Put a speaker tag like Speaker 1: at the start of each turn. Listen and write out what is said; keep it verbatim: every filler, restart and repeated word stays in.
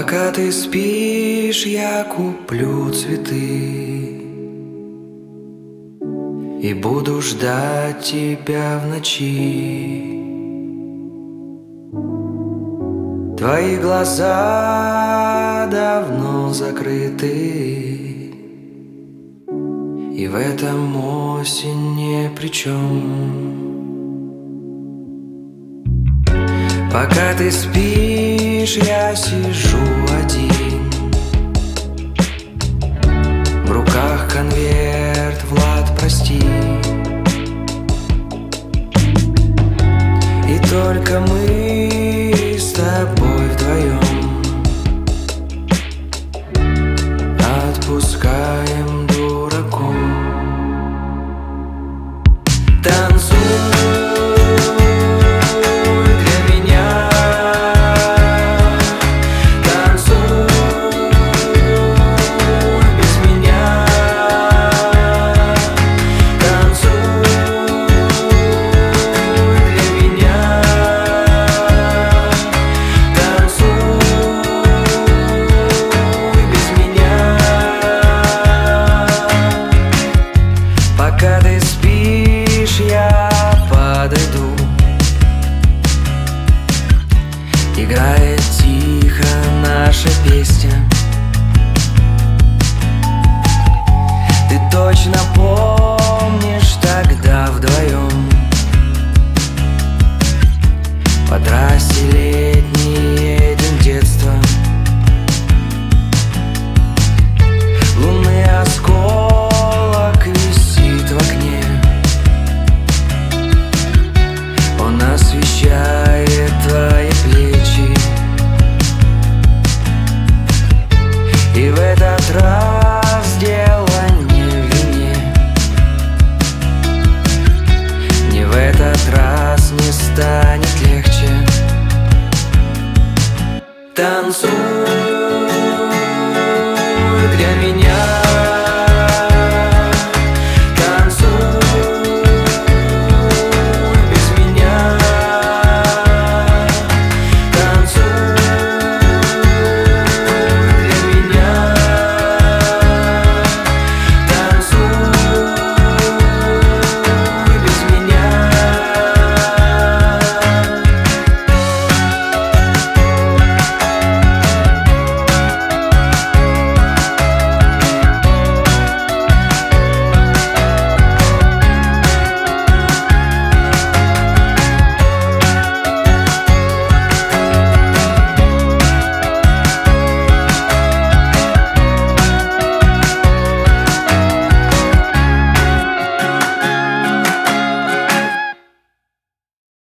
Speaker 1: Пока ты спишь, я куплю цветы и буду ждать тебя в ночи. Твои глаза давно закрыты, и в этом осень ни при чем. Пока ты спишь, я сижу один, в руках конверт, Влад, прости. И только мы с тобой вдвоем отпускаем дураком. Танцуй играет тихо наша песня.